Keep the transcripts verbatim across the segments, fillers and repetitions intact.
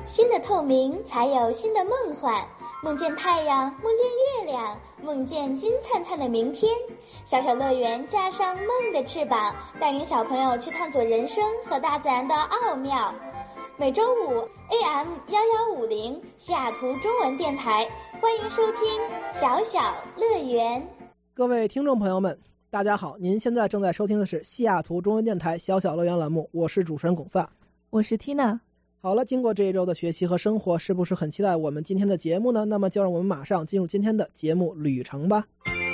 新的透明才有新的梦幻，梦见太阳，梦见月亮，梦见金灿灿的明天。小小乐园加上梦的翅膀，带领小朋友去探索人生和大自然的奥妙。每周五 A M 一一五零西雅图中文电台，欢迎收听小小乐园。 各位听众朋友们，大家好，您现在正在收听的是西雅图中文电台小小乐园栏目，我是主持人龚萨， 我是 Tina。 好了，经过这一周的学习和生活，是不是很期待我们今天的节目呢？那么就让我们马上进入今天的节目旅程吧。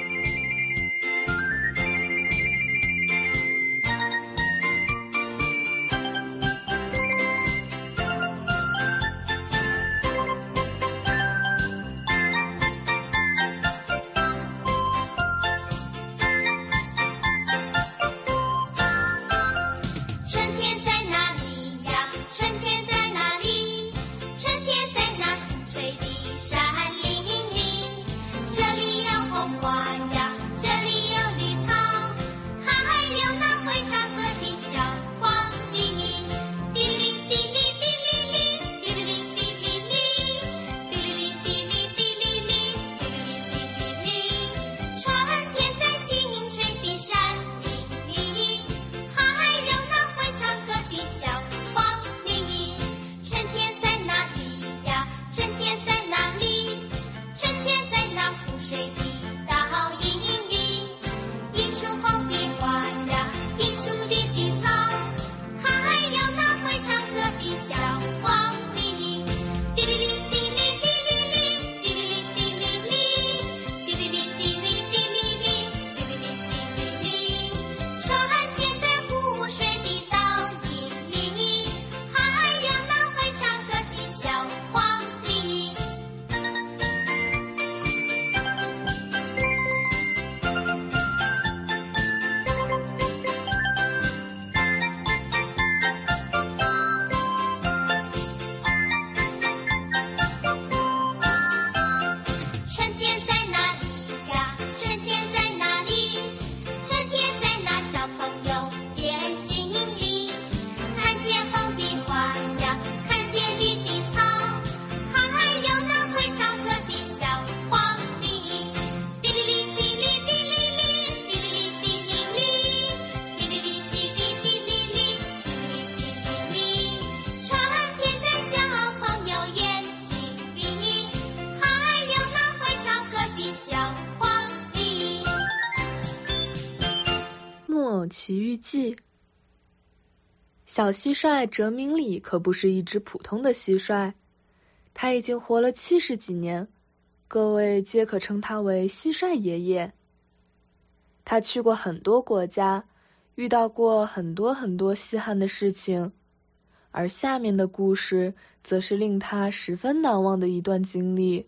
奇遇记。小蟋蟀哲明里可不是一只普通的蟋蟀，他已经活了七十几年，各位皆可称他为蟋蟀爷爷。他去过很多国家，遇到过很多很多稀罕的事情，而下面的故事则是令他十分难忘的一段经历。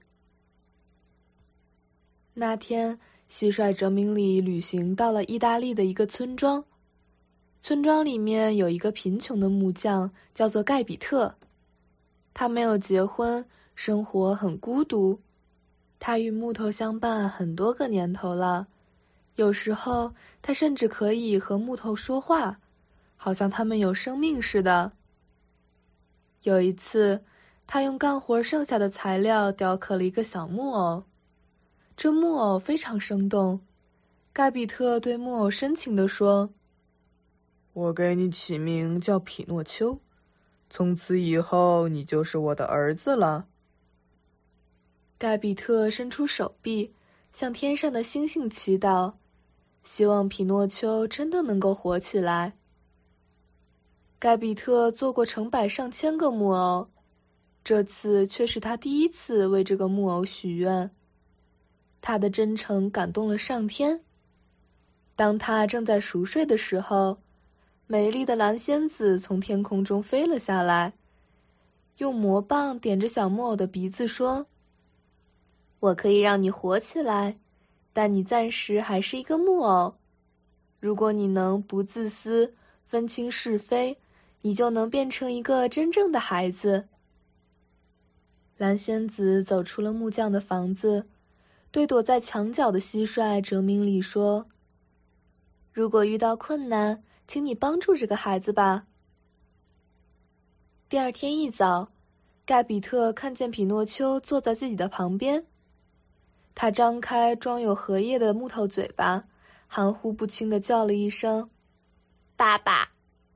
那天蟋蟀哲明里旅行到了意大利的一个村庄，村庄里面有一个贫穷的木匠，叫做盖比特。他没有结婚，生活很孤独。他与木头相伴很多个年头了，有时候他甚至可以和木头说话，好像他们有生命似的。有一次，他用干活剩下的材料雕刻了一个小木偶。这木偶非常生动，盖比特对木偶深情地说：“ 我给你起名叫匹诺丘，从此以后你就是我的儿子了。” 盖比特伸出手臂，向天上的星星祈祷，希望匹诺丘真的能够活起来。盖比特做过成百上千个木偶，这次却是他第一次为这个木偶许愿。他的真诚感动了上天。当他正在熟睡的时候，美丽的蓝仙子从天空中飞了下来，用魔棒点着小木偶的鼻子说：“我可以让你活起来，但你暂时还是一个木偶。如果你能不自私，分清是非，你就能变成一个真正的孩子。”蓝仙子走出了木匠的房子，对躲在墙角的蟋蟀哲明里说：“如果遇到困难，请你帮助这个孩子吧。”第二天一早， 盖比特看见匹诺丘坐在自己的旁边，他张开装有荷叶的木头嘴巴，含糊不清地叫了一声爸爸。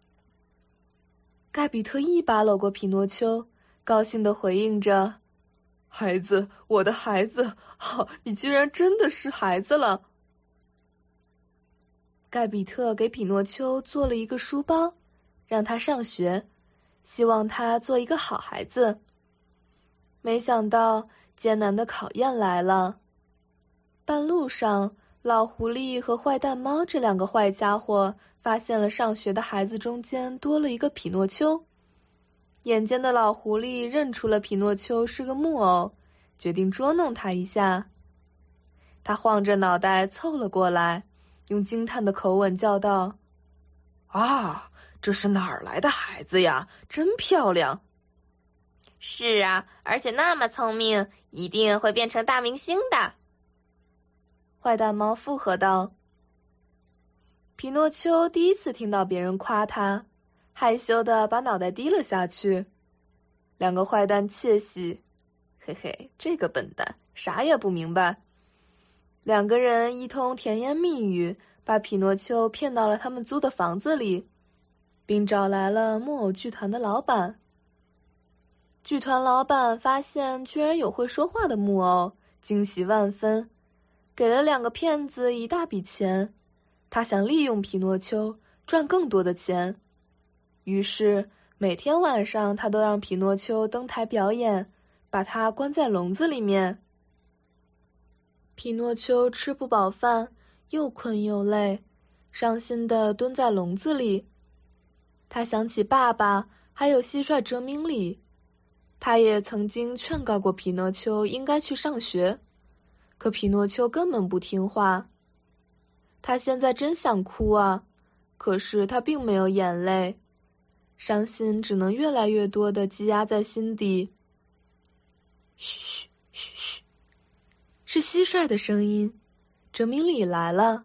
盖比特一把搂过匹诺丘，高兴地回应着， 孩子，我的孩子，好、哦，你居然真的是孩子了。 盖比特给匹诺丘做了一个书包，让他上学，希望他做一个好孩子。没想到艰难的考验来了。半路上，老狐狸和坏蛋猫这两个坏家伙发现了上学的孩子中间多了一个匹诺丘。眼尖的老狐狸认出了匹诺丘是个木偶，决定捉弄他一下。他晃着脑袋凑了过来，用惊叹的口吻叫道： 啊，这是哪儿来的孩子呀？真漂亮！ 是啊，而且那么聪明，一定会变成大明星的。 坏蛋猫附和道。匹诺丘第一次听到别人夸他，害羞的把脑袋低了下去。两个坏蛋窃喜，嘿嘿，这个笨蛋啥也不明白。两个人一通甜言蜜语，把匹诺丘骗到了他们租的房子里，并找来了木偶剧团的老板。剧团老板发现居然有会说话的木偶，惊喜万分，给了两个骗子一大笔钱。他想利用匹诺丘赚更多的钱，于是每天晚上他都让匹诺丘登台表演，把他关在笼子里面。匹诺丘吃不饱饭，又困又累，伤心地蹲在笼子里。他想起爸爸，还有蟋蟀哲明里。他也曾经劝告过匹诺丘应该去上学，可匹诺丘根本不听话。他现在真想哭啊，可是他并没有眼泪，伤心只能越来越多地积压在心底。嘘嘘嘘，是蟋蟀的声音，哲明里来了。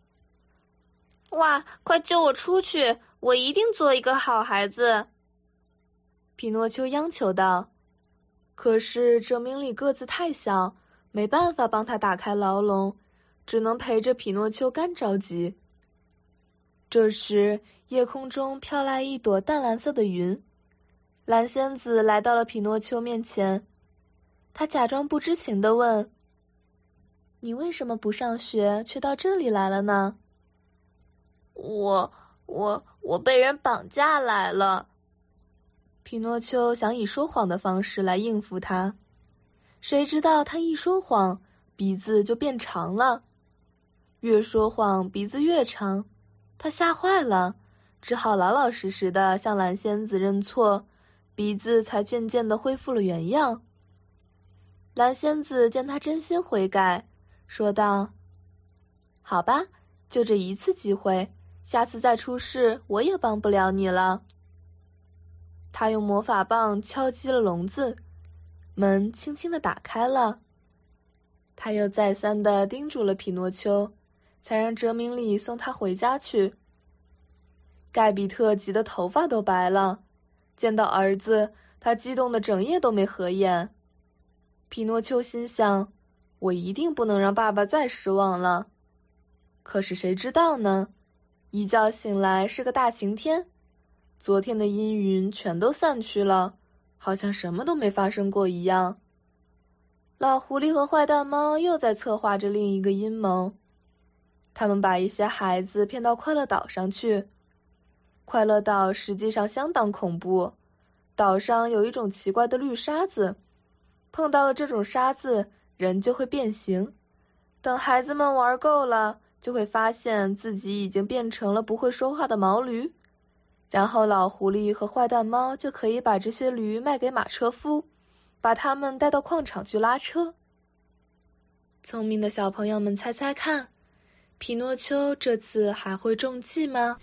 哇，快救我出去，我一定做一个好孩子。 匹诺丘央求道。可是哲明里个子太小，没办法帮他打开牢笼，只能陪着匹诺丘干着急。这时夜空中飘来一朵淡蓝色的云，蓝仙子来到了匹诺丘面前，她假装不知情地问：你为什么不上学，却到这里来了呢？ 我我我被人绑架来了。 匹诺丘想以说谎的方式来应付他，谁知道他一说谎，鼻子就变长了。越说谎，鼻子越长，他吓坏了，只好老老实实的向蓝仙子认错，鼻子才渐渐的恢复了原样。蓝仙子见他真心悔改，说道：好吧，就这一次机会，下次再出事，我也帮不了你了。他用魔法棒敲击了笼子，门轻轻地打开了。他又再三地叮嘱了匹诺丘，才让哲明里送他回家去。盖比特急得头发都白了，见到儿子，他激动的整夜都没合眼。匹诺丘心想，我一定不能让爸爸再失望了。可是谁知道呢？一觉醒来是个大晴天，昨天的阴云全都散去了，好像什么都没发生过一样。老狐狸和坏蛋猫又在策划着另一个阴谋，他们把一些孩子骗到快乐岛上去。快乐岛实际上相当恐怖，岛上有一种奇怪的绿沙子，碰到了这种沙子，人就会变形。等孩子们玩够了，就会发现自己已经变成了不会说话的毛驴。然后老狐狸和坏蛋猫就可以把这些驴卖给马车夫，把他们带到矿场去拉车。聪明的小朋友们猜猜看，匹诺丘这次还会中计吗？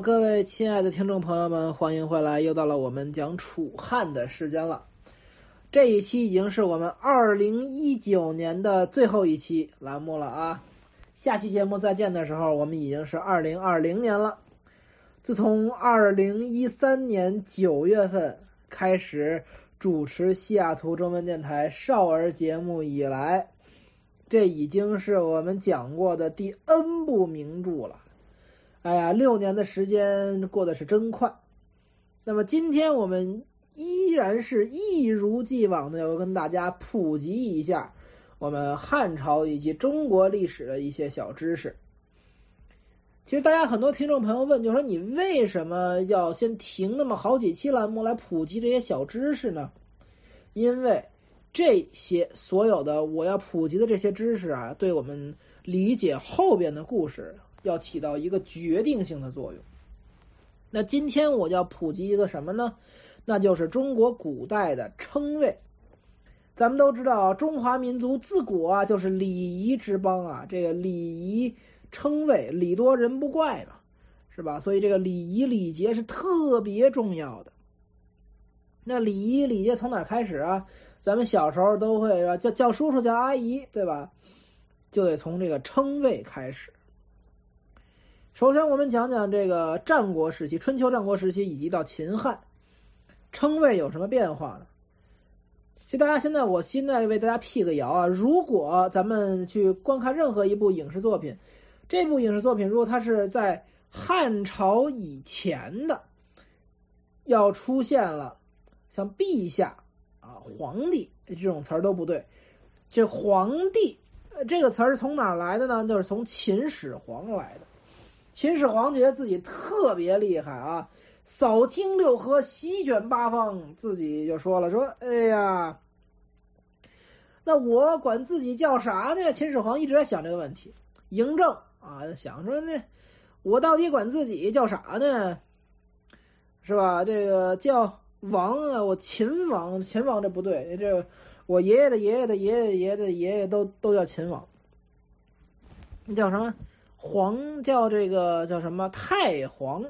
各位亲爱的听众朋友们，欢迎回来，又到了我们讲楚汉的时间了。这一期已经是我们二零一九年的最后一期栏目了啊！下期节目再见的时候，我们已经是二零二零年了。自从二零一三年九月份开始主持西雅图中文电台少儿节目以来，这已经是我们讲过的第 N 部名著了。哎呀，六年的时间过得是真快。那么今天我们依然是一如既往的要跟大家普及一下我们汉朝以及中国历史的一些小知识。其实大家很多听众朋友问，就说你为什么要先停那么好几期栏目来普及这些小知识呢？因为这些所有的我要普及的这些知识啊，对我们理解后边的故事要起到一个决定性的作用。那今天我要普及一个什么呢？那就是中国古代的称谓。咱们都知道，中华民族自古啊就是礼仪之邦啊，这个礼仪称谓，礼多人不怪嘛，是吧？所以这个礼仪礼节是特别重要的。那礼仪礼节从哪开始啊？咱们小时候都会说叫叫叔叔叫阿姨，对吧？就得从这个称谓开始。首先我们讲讲这个战国时期，春秋战国时期以及到秦汉，称谓有什么变化呢？其实大家现在，我现在为大家辟个谣啊，如果咱们去观看任何一部影视作品，这部影视作品如果它是在汉朝以前的，要出现了像陛下啊、皇帝这种词儿都不对。这皇帝这个词儿从哪来的呢？就是从秦始皇来的。秦始皇觉得自己特别厉害啊，扫清六合，席卷八方，自己就说了，说哎呀，那我管自己叫啥呢？秦始皇一直在想这个问题。嬴政啊，想说呢，我到底管自己叫啥呢？是吧？这个叫王啊，我秦王，秦王这不对，这个我爷爷的爷爷的爷爷爷爷的爷爷都都叫秦王。你叫什么？皇叫这个叫什么？太皇。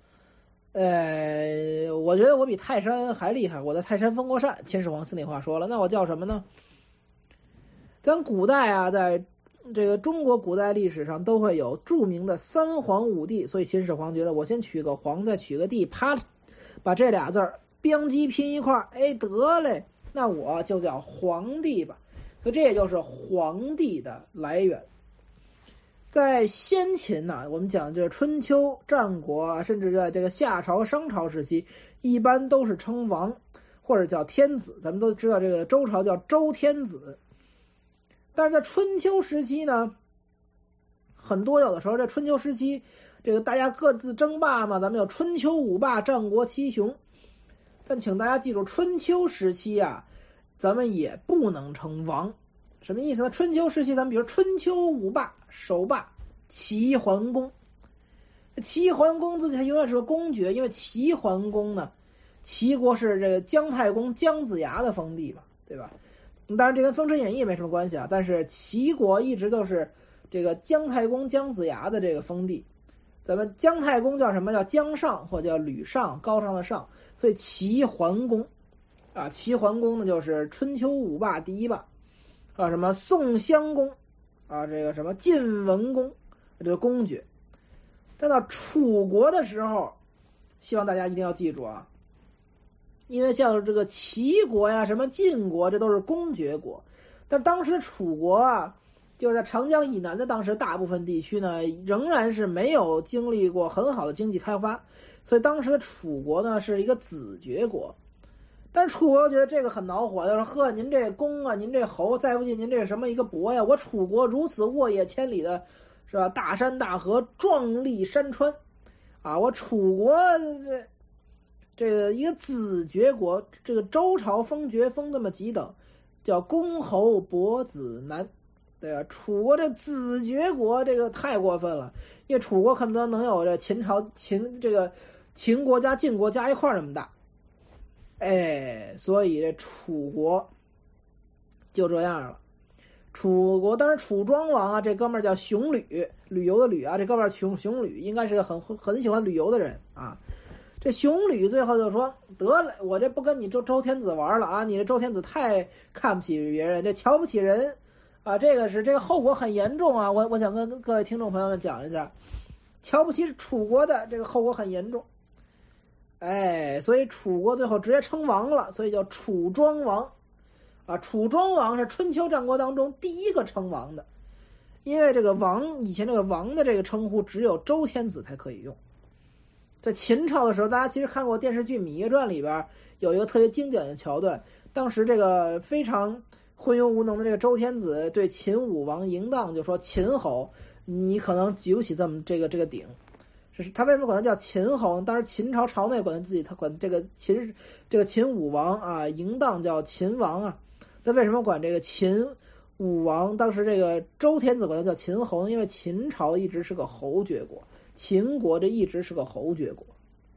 呃，我觉得我比泰山还厉害，我在泰山封过禅。秦始皇心里话说了，那我叫什么呢？咱古代啊，在这个中国古代历史上都会有著名的三皇五帝，所以秦始皇觉得我先取个皇，再取个帝，啪，把这俩字儿编辑拼一块儿，哎，得嘞，那我就叫皇帝吧。所以这也就是皇帝的来源。在先秦呢、啊，我们讲这春秋战国啊，甚至在这个夏朝商朝时期，一般都是称王或者叫天子。咱们都知道这个周朝叫周天子。但是在春秋时期呢，很多有的时候在春秋时期，这个大家各自争霸嘛，咱们有春秋五霸，战国七雄。但请大家记住，春秋时期啊，咱们也不能称王。什么意思呢？春秋时期，咱们比如春秋五霸，首霸齐桓公。齐桓公自己永远是个公爵，因为齐桓公呢，齐国是这个姜太公姜子牙的封地嘛，对吧？当然这跟《封神演义》没什么关系啊，但是齐国一直都是这个姜太公姜子牙的这个封地。咱们姜太公叫什么？叫姜尚，或叫吕尚，高尚的尚。所以齐桓公啊，齐桓公呢就是春秋五霸第一霸啊，什么宋襄公啊，这个什么晋文公，这个公爵。但到楚国的时候，希望大家一定要记住啊，因为像这个齐国呀、什么晋国，这都是公爵国。但当时楚国啊，就是在长江以南的当时大部分地区呢，仍然是没有经历过很好的经济开发，所以当时的楚国呢是一个子爵国。但是楚国觉得这个很恼火，就说呵，您这公啊，您这侯，再不济您这什么一个伯呀？我楚国如此沃野千里的，是吧？大山大河，壮丽山川啊，我楚国这这个一个子爵国，这个周朝封爵封这么几等，叫公侯伯子男，对吧？楚国这子爵国这个太过分了，因为楚国恨不得能有这秦朝秦这个秦国加晋国加一块那么大。哎，所以这楚国就这样了。 楚国当时楚庄王啊，这哥们儿叫熊吕，旅游的旅啊，这哥们儿熊熊吕应该是个很很喜欢旅游的人啊。这熊吕最后就说得了，我这不跟你周周天子玩了啊，你这周天子太看不起别人，这瞧不起人啊，这个是这个后果很严重啊。我我想跟各位听众朋友们讲一下，瞧不起楚国的这个后果很严重。哎，所以楚国最后直接称王了，所以叫楚庄王啊。楚庄王是春秋战国当中第一个称王的，因为这个王以前这个王的这个称呼只有周天子才可以用。在秦朝的时候，大家其实看过电视剧《芈月传》里边有一个特别经典的桥段，当时这个非常昏庸无能的这个周天子对秦武王嬴荡就说：“秦侯，你可能举不起这么这个这个鼎。”是他为什么管他叫秦侯？当时秦朝朝内管他自己，他管这个秦这个秦武王啊，嬴荡叫秦王啊。那为什么管这个秦武王？当时这个周天子管他叫秦侯，因为秦朝一直是个侯爵国。秦国这一直是个侯爵国，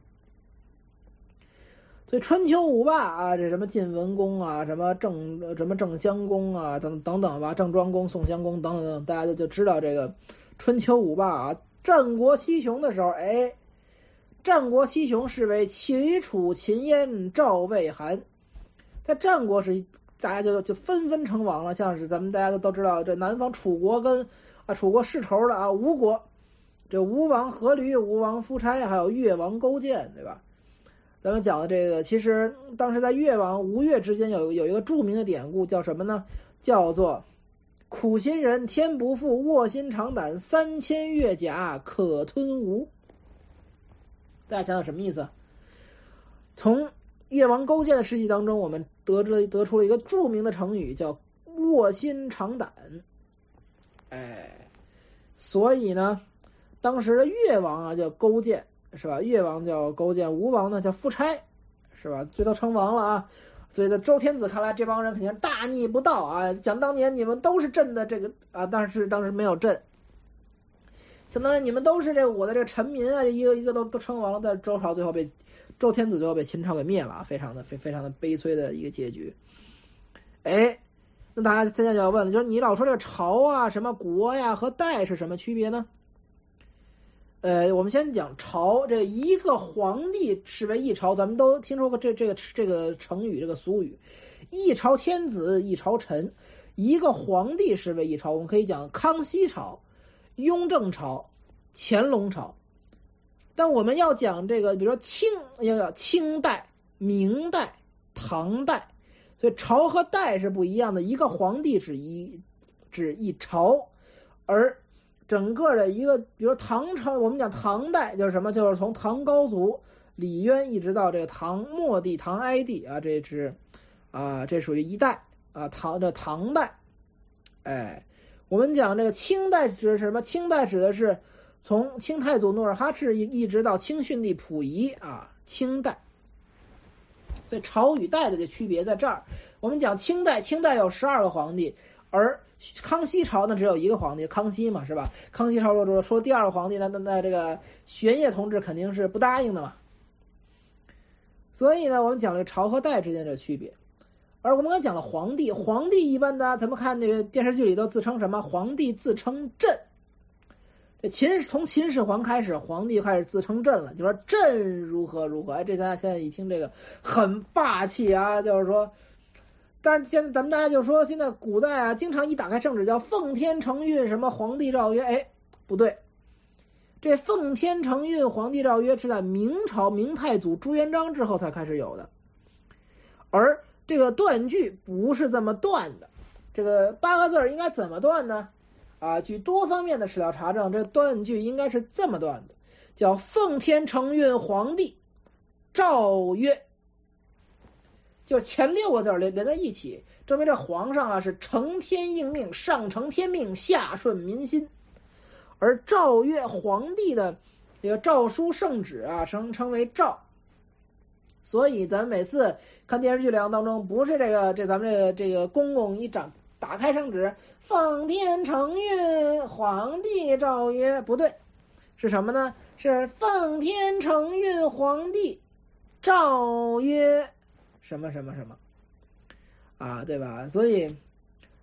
所以春秋五霸啊，这什么晋文公啊，什么郑什么郑襄公啊，等等等吧，郑庄公、宋襄公等等等，大家就就知道这个春秋五霸啊。战国七雄的时候，哎，战国七雄是为齐、楚、秦、燕、赵、魏、韩，在战国时大家就就纷纷称王了，像是咱们大家都都知道，这南方楚国跟啊楚国世仇的啊吴国。这吴王阖闾、吴王夫差，还有越王勾践，对吧？咱们讲的这个，其实当时在越王吴越之间有有一个著名的典故，叫什么呢？叫做苦心人天不负，卧薪尝胆，三千越甲可吞吴。大家想想什么意思？从越王勾践的事迹当中，我们得知得出了一个著名的成语，叫卧薪尝胆。哎，所以呢。当时的越王啊叫勾践，是吧？越王叫勾践，吴王呢叫夫差，是吧？这都称王了啊。所以在周天子看来，这帮人肯定大逆不道啊！想当年你们都是朕的这个啊，但是当时没有朕。想当年你们都是这个我的这个臣民啊，一个一个都都称王了，但是周朝最后被周天子最后被秦朝给灭了，非常的非非常的悲催的一个结局。哎，那大家现在就要问了，就是你老说这个朝啊、什么国呀和代是什么区别呢？呃，我们先讲朝，这一个皇帝是为一朝，咱们都听说过这这个这个成语，这个俗语，一朝天子一朝臣，一个皇帝是为一朝。我们可以讲康熙朝、雍正朝、乾隆朝。但我们要讲这个，比如说清，要要清代、明代、唐代，所以朝和代是不一样的。一个皇帝指一指一朝，而整个的一个，比如唐朝，我们讲唐代就是什么，就是从唐高祖李渊一直到这个唐末帝、唐哀帝啊，这是啊，这属于一代啊，唐这唐代。哎，我们讲这个清代指的是什么？清代指的是从清太祖努尔哈赤一一直到清训帝溥仪啊，清代。所以朝与代的这区别在这儿。我们讲清代，清代有十二个皇帝，而康熙朝呢只有一个皇帝，康熙嘛，是吧？康熙朝说说第二个皇帝，那那那这个玄烨同志肯定是不答应的嘛。所以呢，我们讲这个朝和代之间的区别。而我们刚才讲了皇帝，皇帝一般的咱们看这个电视剧里都自称什么？皇帝自称朕。这秦从秦始皇开始，皇帝开始自称朕了，就说朕如何如何。哎，这大家现在一听这个很霸气啊，就是说。但是现在咱们大家就说，现在古代啊，经常一打开圣旨叫奉天承运，什么皇帝诏曰，哎，不对，这奉天承运皇帝诏曰是在明朝明太祖朱元璋之后才开始有的，而这个断句不是这么断的。这个八个字应该怎么断呢？啊，据多方面的史料查证，这断句应该是这么断的，叫奉天承运皇帝诏曰。就是前六个字连连在一起，证明这皇上啊是承天应命，上承天命，下顺民心。而诏曰皇帝的这个诏书圣旨啊，称称为诏。所以咱们每次看电视剧两当中，不是这个这咱们这个这个公公一掌打开圣旨，奉天承运皇帝诏曰，不对，是什么呢？是奉天承运皇帝诏曰。什么什么什么啊，对吧？所以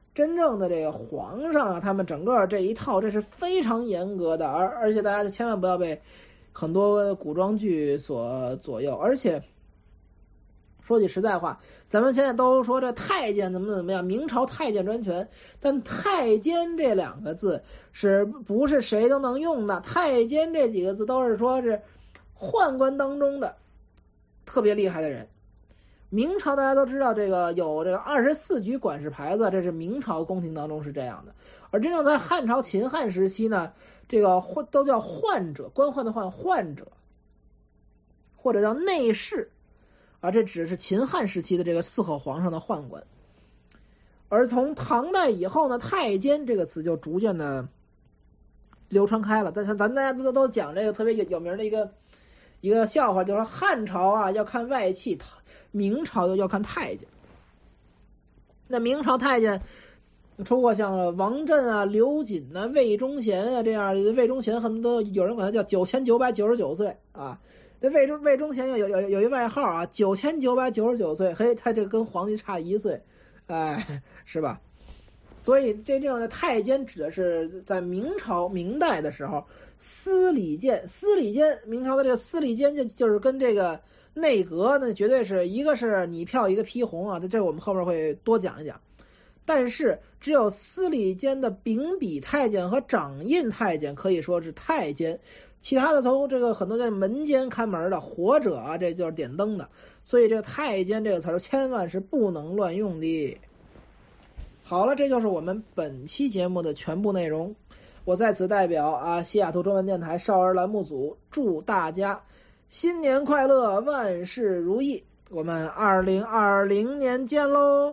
真正的这个皇上啊，他们整个这一套这是非常严格的，而而且大家千万不要被很多古装剧所左右。而且说句实在话，咱们现在都说这太监怎么怎么样，明朝太监专权，但太监这两个字是不是谁都能用的？太监这几个字都是说是宦官当中的特别厉害的人。明朝大家都知道这个有这个二十四局管事牌子，这是明朝宫廷当中是这样的。而真正在汉朝秦汉时期呢，这个都叫宦者，官宦的宦，宦者或者叫内侍啊，这只是秦汉时期的这个伺候皇上的宦官。而从唐代以后呢，太监这个词就逐渐的流传开了。但是咱大家都都讲这个特别有名的一个一个笑话，就是说汉朝啊要看外戚，明朝要看太监。那明朝太监出过像王振啊、刘瑾啊、魏忠贤啊这样的，魏忠贤很多有人管他叫九千九百九十九岁啊。这魏忠魏忠贤有有有有一外号啊，九千九百九十九岁，嘿，他这跟皇帝差一岁，哎，是吧？所以这这样的太监指的是在明朝明代的时候，司礼监，司礼监，明朝的这个司礼监就就是跟这个内阁呢，绝对是一个是你票一个批红啊，这我们后面会多讲一讲。但是只有司礼监的秉笔太监和掌印太监可以说是太监，其他的从这个很多在门监看门的活者啊，这就是点灯的。所以这个太监这个词儿千万是不能乱用的。好了，这就是我们本期节目的全部内容。我在此代表啊西雅图中文电台少儿栏目组祝大家新年快乐，万事如意。我们二零二零年见喽！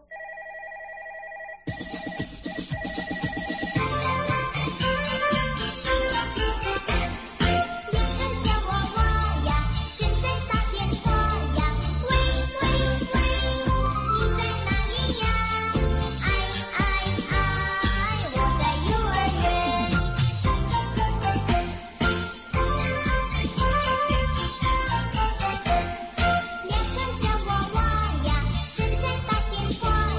两个小娃娃呀，正在打电话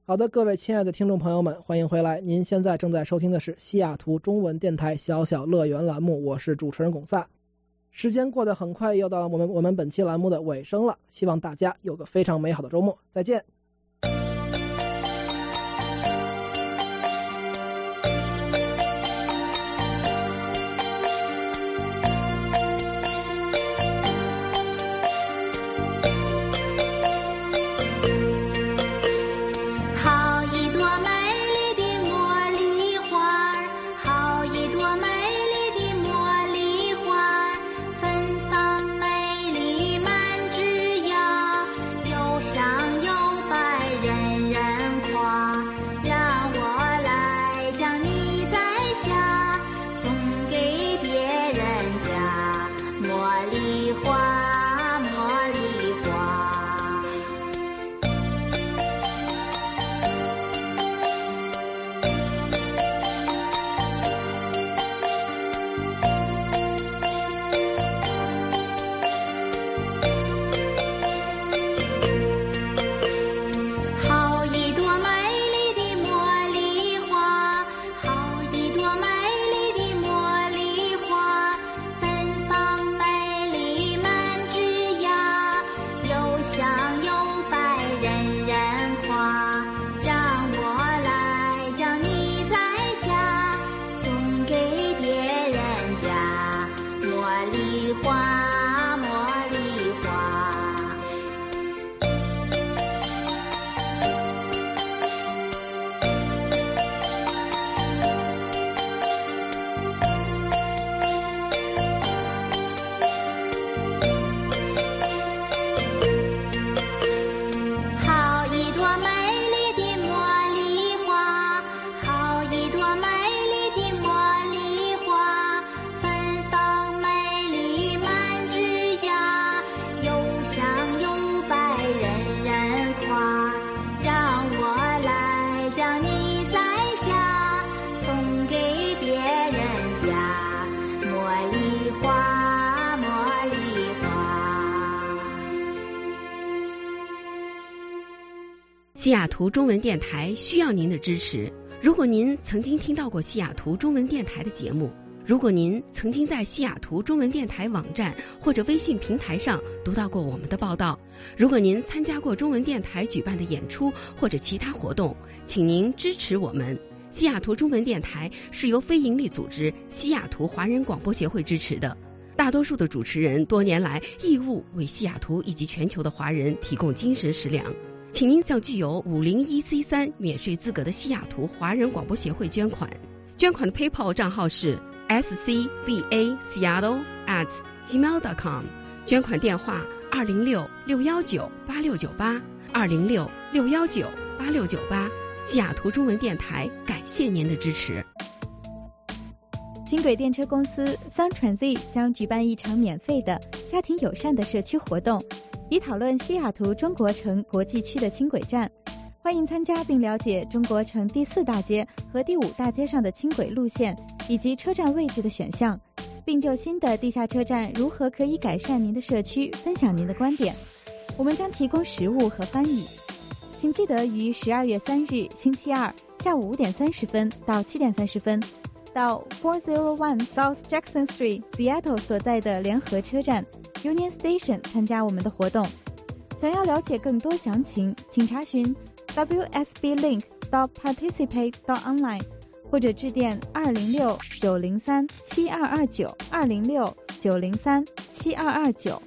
好的，各位亲爱的听众朋友们，欢迎回来。您现在正在收听的是西雅图中文电台小小乐园栏目，我是主持人巩萨。时间过得很快，又到了我们我们本期栏目的尾声了，希望大家有个非常美好的周末，再见。 西雅图中文电台需要您的支持。如果您曾经听到过西雅图中文电台的节目，如果您曾经在西雅图中文电台网站或者微信平台上读到过我们的报道，如果您参加过中文电台举办的演出或者其他活动，请您支持我们。西雅图中文电台是由非营利组织西雅图华人广播协会支持的，大多数的主持人多年来义务为西雅图以及全球的华人提供精神食粮。请您向具有五零一 C 三 免税资格的西雅图华人广播协会捐款。捐款的 PayPal 账号是 s c b a seattle at gmail dot com， 捐款电话二零六六一九八六九八二零六六一九八六九八。西雅图中文电台感谢您的支持。 轻轨电车公司 Sun Transit 将举办一场免费的家庭友善的社区活动，以讨论西雅图中国城国际区的轻轨站。欢迎参加并了解中国城第四大街和第五大街上的轻轨路线以及车站位置的选项，并就新的地下车站如何可以改善您的社区分享您的观点。我们将提供食物和翻译。请记得于十二月三日星期二下午五点三十分到七点三十分到四零一 South Jackson Street Seattle 所在的联合车站 Union Station 参加我们的活动。想要了解更多详情，请查询 w s b link dot participate dot online 或者致电二零六九零三七二二九二零六九零三七二二九。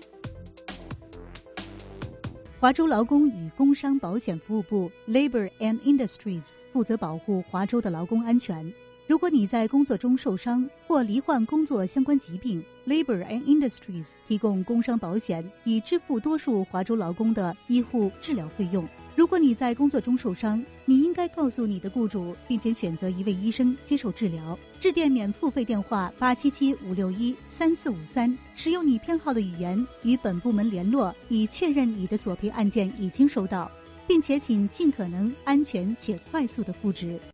华州劳工与工伤保险服务部 Labor and Industries 负责保护华州的劳工安全。如果你在工作中受伤或罹患工作相关疾病， Labor and Industries 提供工伤保险，以支付多数华州劳工的医护治疗费用。如果你在工作中受伤，你应该告诉你的雇主，并且选择一位医生接受治疗。致电免付费电话八七七五六一三四五三，使用你偏好的语言与本部门联络，以确认你的索赔案件已经收到，并且请尽可能安全且快速的复职。